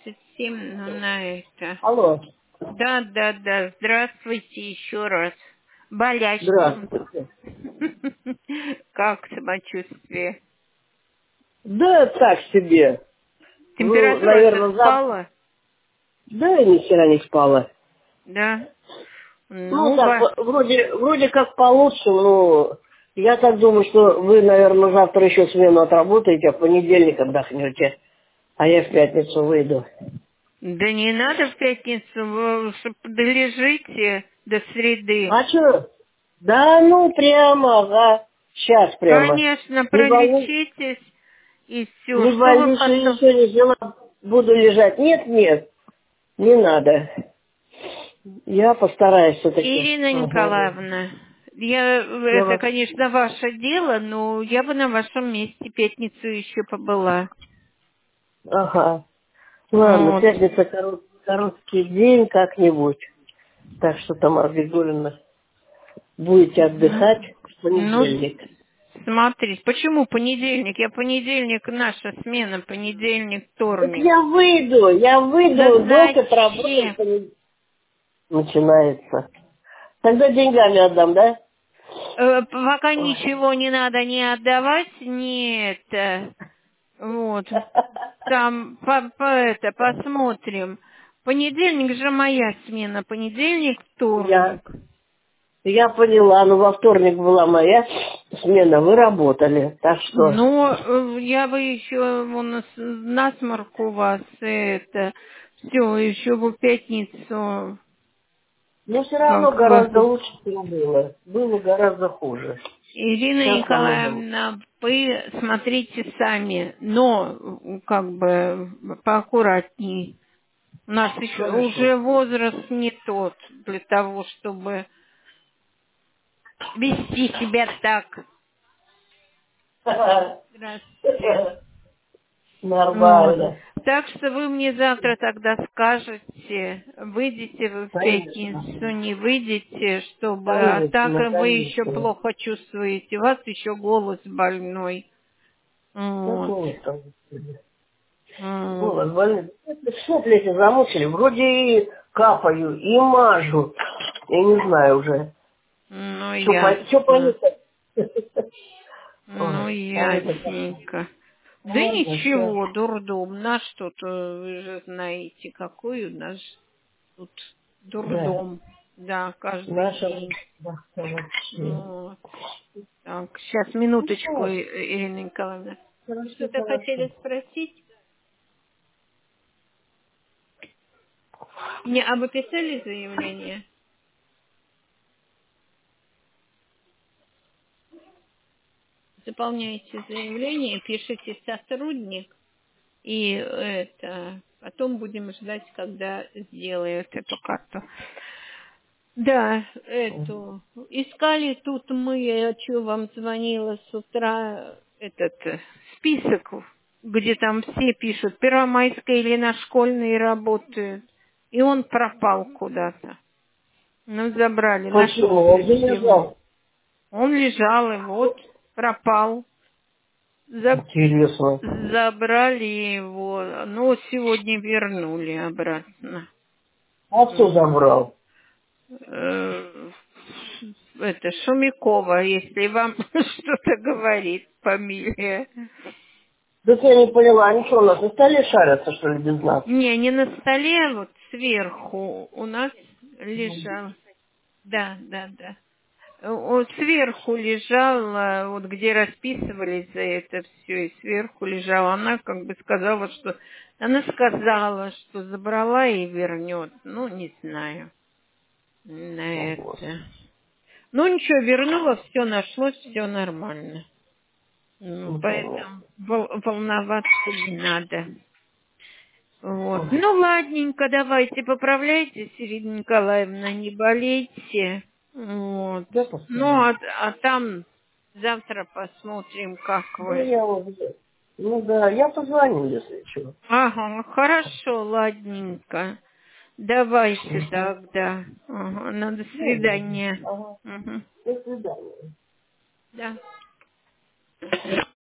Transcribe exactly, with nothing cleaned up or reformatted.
двадцать семь, ну, на это. Алло. Да, да, да. Здравствуйте еще раз. Болящим. Здравствуйте. Как самочувствие? Да, так себе. Ну, Температура-то наверное, завтра... спала? Да, я ни хера не спала. Да. Ну, Ну, так, ба... в- вроде, вроде как получше, но я так думаю, что вы, наверное, завтра еще смену отработаете, а в понедельник отдохнете, а я в пятницу выйду. Да не надо в пятницу, вы что, долежите до среды. А что? Да, ну, прямо, ага. Сейчас прямо. Конечно, Не боюсь, пролечитесь и все. не Что вы боюсь, что потом... еще не взяла, буду лежать. Нет, нет, не надо. Я постараюсь все-таки. Ирина Ага. Николаевна, я, Я это, вас... конечно, ваше дело, но я бы на вашем месте пятницу еще побыла. Ага. Ладно, Вот. пятница корот... короткий день как-нибудь. Так что, Тамара Григорьевна, будете Ну, отдыхать в ну, понедельник. смотрите, почему понедельник? Я понедельник, наша смена, понедельник, Так вторник. я выйду, я Да выйду, доктор работает. зачем? понед- Начинается. Тогда деньгами отдам, да? Э, Пока Ой. ничего не надо ни отдавать, ни это. Вот. Там по, по это посмотрим. Понедельник же моя смена. Понедельник, Я, вторник. я поняла, но во вторник была моя смена, вы работали. Так что, Но э, я бы еще вон, с- насморк у вас это все еще в пятницу ну, все равно как бы. гораздо лучше, чем было. Было гораздо хуже. Ирина Сейчас намного лучше. Николаевна, вы смотрите сами, но э, как бы поаккуратней. У нас еще Хорошо. уже возраст не тот для того, чтобы вести себя так. Здравствуйте. Вот. Нормально. Так что вы мне завтра тогда скажете, выйдете вы в Конечно. пятницу, не выйдете, чтобы... А так Конечно, вы еще конечно. плохо чувствуете, у вас еще голос больной. Да Вот. голос там. Вот. Голос больной. Сопли эти замучили. Вроде и капаю, и мажу. Я не знаю уже. Ну, Что по... Что ясно. поехать? Ну, Ой, а это как? ясненько. Да Ладно, все. ничего, дурдом. Наш тут, э, вы же знаете, какой у нас тут Да. дурдом. Да, каждый Наша день. вахта вообще. Вот. Так, сейчас, Ну минуточку, что, И- Ирина Николаевна. Вы хорошо, что-то хорошо. хотели спросить? Не, а вы писали заявление? Заполняете заявление, пишите сотрудник, и это потом будем ждать, когда сделают эту карту. Да, эту. Искали тут мы, я что вам звонила с утра, этот э, список, где там все пишут, Первомайская или на школьные работают. И он пропал куда-то. Ну, забрали, Почему? Он нашелся где сегодня. лежал? Он лежал, и вот пропал. За- Интересно. Забрали его, ну, сегодня вернули обратно. А кто М. забрал? Э, это Шумякова, если вам что-то говорит фамилия. Да я не поняла, они что, у нас на столе шарятся, что ли, без нас? Не, не на столе, а вот сверху у нас лежал. Да, да, да. Вот сверху лежала, вот где расписывались за это все, и сверху лежала. Она как бы сказала, что... Она сказала, что забрала и вернет. Ну, не знаю. О, На Господи. это. Ну, ничего, вернула, все нашлось, все нормально. Ну, Ну, поэтому понятно. вол- волноваться не надо. Вот. Ой, Ну, ладненько, давайте поправляйтесь, Ирина Николаевна, не болейте. Вот. да, Ну, постараюсь. а, а там завтра посмотрим, как Да вы. я уже... Ну да, я позвоню, если что. Ага, хорошо, ладненько. Давайте тогда. Ага, ну, до Ну, свидания. ага. Мгм. До свидания. Да.